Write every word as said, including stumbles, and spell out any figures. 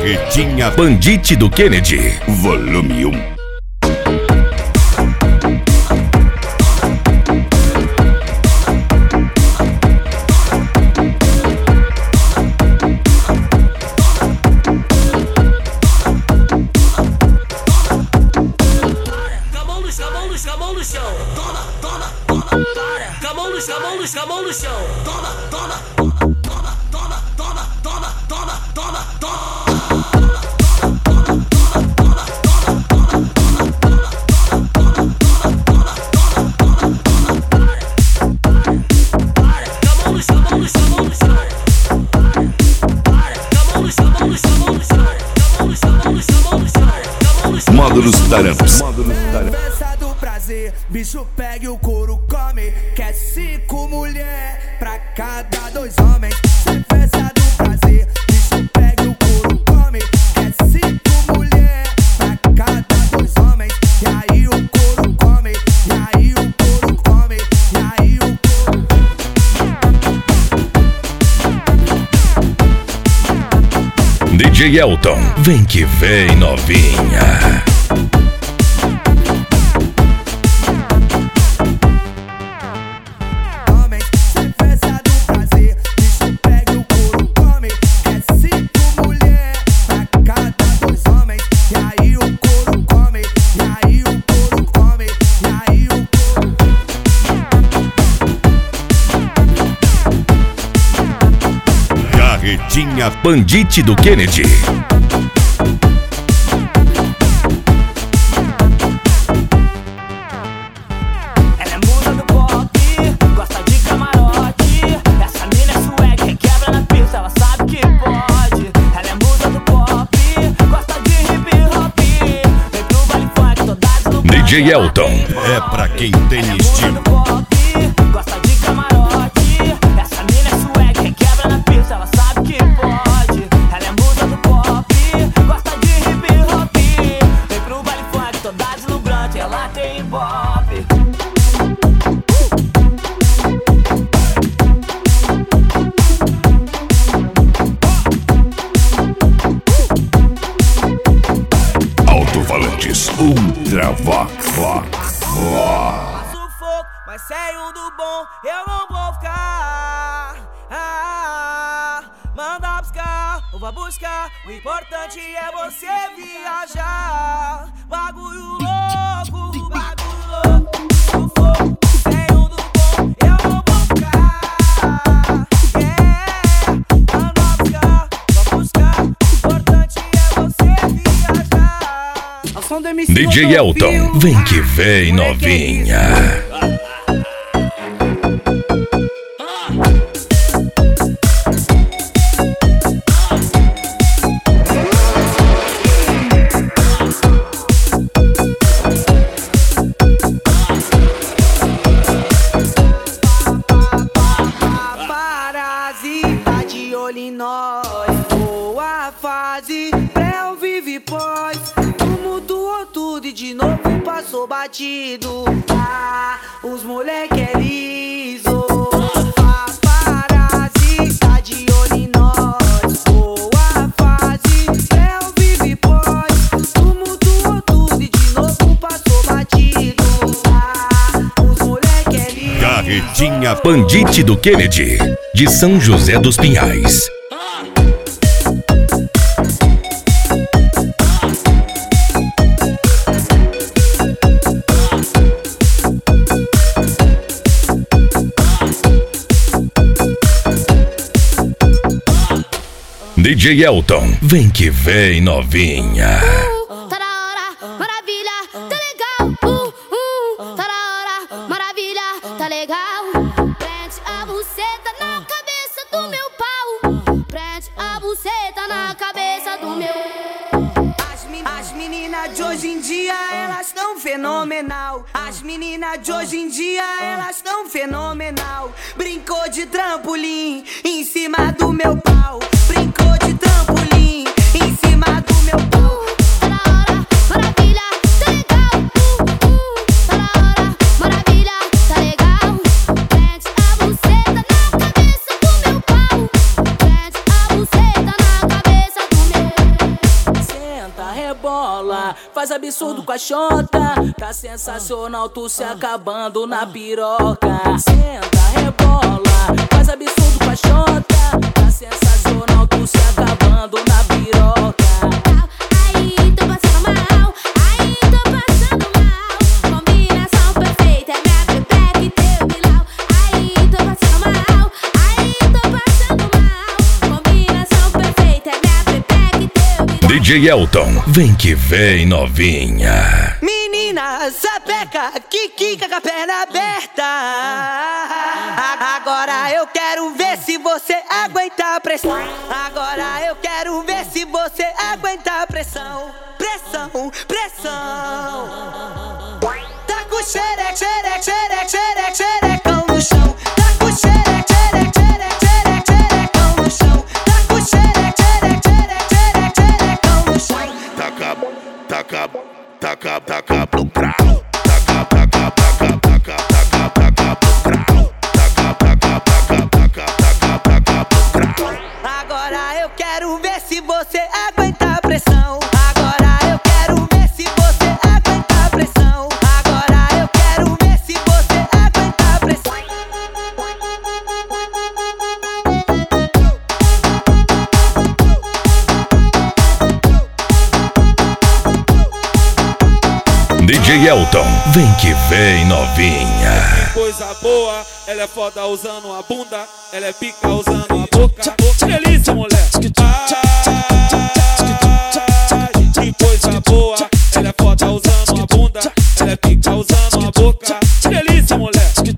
Carretinha Bandite do Kennedy, volume um. Com a mão no chão, toma, toma, toma, toma, toma, toma, toma, toma, toma, toma. Módulos Taramps. Festa do prazer, bicho pega e o couro come. Quer cinco mulher pra cada dois homens. Festa do prazer, bicho pega e o couro come. Quer cinco mulher pra cada dois homens. E aí o couro come, e aí o couro come, e aí o couro. D J Elton, vem que vem novinha. Carretinha Bandite do Kennedy. Ela é musa do pop, gosta de camarote. Essa mina é swag, quebra na pista, ela sabe que pode. Ela é musa do pop, gosta de hip hop. Vem pro baile funk, todas no D J Elton, é pra quem tem estilo. Gosta de camarote. Essa mina é swag, quebra na pista, ela sabe que pode. Ela é musa do pop, gosta de hip hop. Vem pro baile funk, toda deslumbrante, ela tem ibope. Alto-falantes Ultravox. Sufoco, mas sem um do bom eu não vou ficar. Ah, manda buscar ou vai buscar. O importante é você viajar. Bagulho louco, bagulho louco. Sufoco, sem um do bom eu não vou ficar. Yeah, manda buscar, vai buscar. O importante é você viajar. A som do M C D J Elton, vem que vem novinha. Parasita de olho em nós. Boa fase, pré ou vive pós. Tu mudou tudo e de novo passou batido. Ah, os moleque é liso. A parasita de olho em nós. Boa fase, pré ou vive pós. Tu mudou tudo e de novo passou batido. Ah, os moleque é liso. Carretinha Bandite do Kennedy, de São José dos Pinhais. D J Elton, vem que vem novinha. Uh, tá na hora, maravilha, tá legal. Uh, uh, tá na hora, maravilha, tá legal. Prende a buceta na cabeça do meu pau. Prende a buceta na cabeça do meu. As, men as meninas de hoje em dia, elas tão fenomenal. As meninas de hoje em dia, elas tão fenomenal. Brincou de trampolim em cima do meu pau. Brincou de trampolim em cima do meu pau. Tá na hora, maravilha, tá legal. Uh, uh, tá na hora, maravilha, tá legal. Prende a buceta na cabeça do meu pau. Prende a buceta na cabeça do meu. faz absurdo com a xota. Tá sensacional, tu se acabando na piroca. Senta, rebola, faz absurdo com a xota. Tá sensacional, tu se acabando na piroca. Aí tô passando mal, aí tô passando mal. Combinação perfeita, é minha pepeca e teu Bilal. Aí tô passando mal, aí tô passando mal. Combinação perfeita, é minha pepeca e teu Bilal. D J Elton, vem que vem novinha. Menina, sapeca, que quica com a perna aberta. Agora eu quero ver se você aguenta a pressão. Agora eu quero ver se você aguenta a pressão. Pressão, pressão. Tá com xereque, xereque, xereque, xereque, xerecão no chão. Tá com xereque, xereque, xereque, xereque, xerecão no chão. Tá com xereque, xereque, xereque, xereque, xerecão no chão. Taca, taca, taca, taca pro crau. Taca, taca, taca, taca, taca, taca pro crau. Taca, taca, taca, taca, taca, taca pro crau. Agora eu quero ver se você aguenta a pressão. Agora eu quero ver se você aguenta a pressão. Agora eu quero ver se você aguenta a pressão. D J Elton, vem que vem novinha. Coisa boa, ela é foda usando a bunda, ela é pica usando a boca. Que delícia, moleque. Que coisa boa, ela é foda usando a bunda, ela é pica usando a boca. Que delícia, moleque.